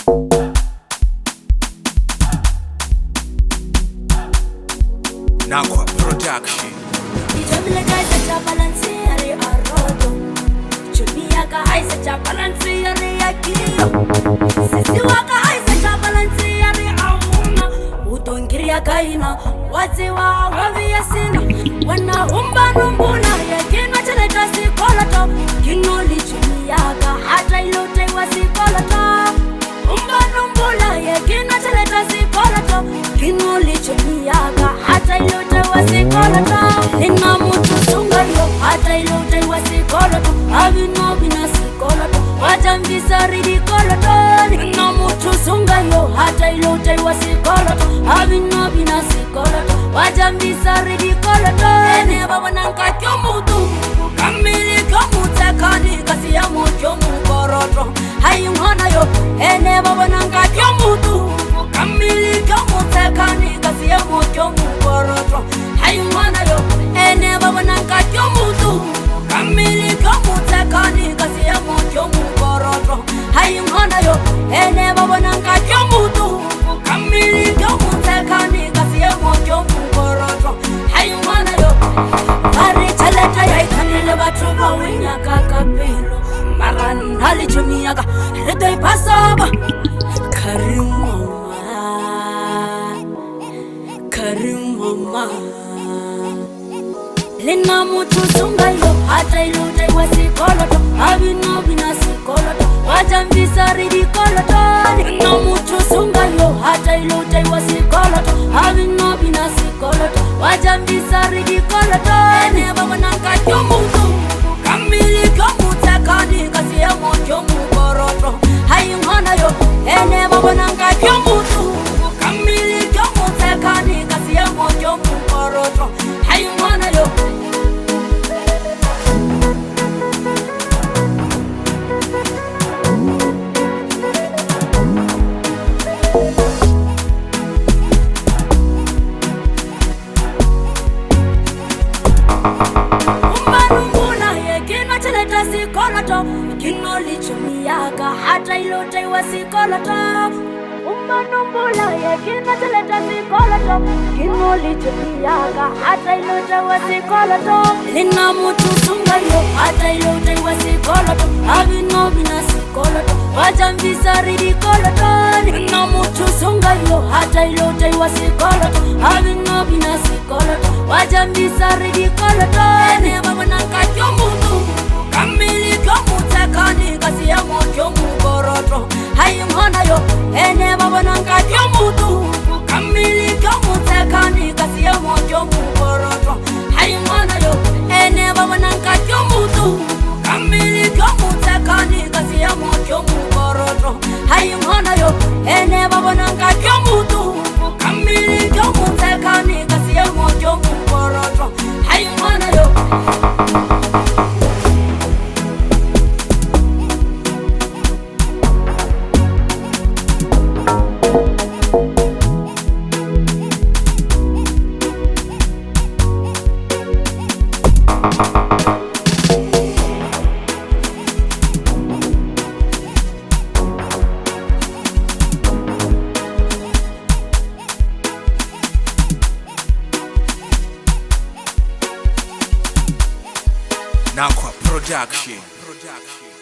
Nakwa Production. Ijabile kaisa cha balansi yari arodo. Chumia ka haisa cha balansi yari akiyo. Sisi waka haisa cha balansi yari auna. Utongiria kaina wazi wa wavi yasina. Wana humba numbuna ya kino chale kasi kolato. Kino li chumia ka hata ilote wasi kolato. Humba numbuna ya kino chale kasi kolato. Kino li chumia ka hata ilote wasi kolato. Nina mutu sunga yo hata ilote wasi kolato. Abino bina si kolato. Wajambisa ridi kolato. Nina mutu sunga yo hata ilote wasi kolato. Abino bina si kolato. Wajambisa ridi kolato. Ene baba nanka kyomutu kamili kyomutekani kasi ya mo kyomukoroto. Hayungana yo ene baba nanka kyomutu kamili kyomutekani kasi ya mo kyomukoroto. Hayungana yo ene baba nanka kyomutu kamili kyomutekani kasi ya mo kyomukoroto. Hayungana yo ene baba nanka kyomutu kamili kyomutekani kasi ya mo kyomukoroto. Hayungana yo Ari chaleta ya ikanile batuba winya kakapilo Maran hali chumiaga Redai pasaba Karim mama Lina mutu sunga yo hata ilute wasikoloto Abino bina sikoloto Wajambisa ridi koloto Lina mutu sunga yo hata ilute wasikoloto Abino bina sikoloto Wajambisa ridi koloto Ene baba nanka kyomutu kamili kyomutekani kasi ya mo kyomukoroto. Hayungana yo ene baba nanka kyomutu kamili kyomutekani kasi ya mo kyomukoroto. Hayungana yo sikoloto kino lichumiaga hata ilote wasikoloto umanumbula ya kino chaleta sikoloto kino lichumiaga hata ilote wasikoloto lina mutu sunga yo hata ilote wasikoloto abino bina sikoloto wajambisa ridi koloto lina mutu sunga yo hata ilote wasikoloto abino bina sikoloto wajambisa ridi koloto ene baba nanka kyomutu kamili kyomutekani kasi ya mo kyomukoroto. Hayungana yo ene baba nanka kyomutu kamili kyomutekani kasi ya mo kyomukoroto. Hayungana yo ene baba nanka kyomutu kamili kyomutekani kasi ya mo kyomukoroto. Hayungana yo ene baba nanka kyomutu kamili kyomutekani kasi ya mo kyomukoroto. Hayungana yo Nakwa Production.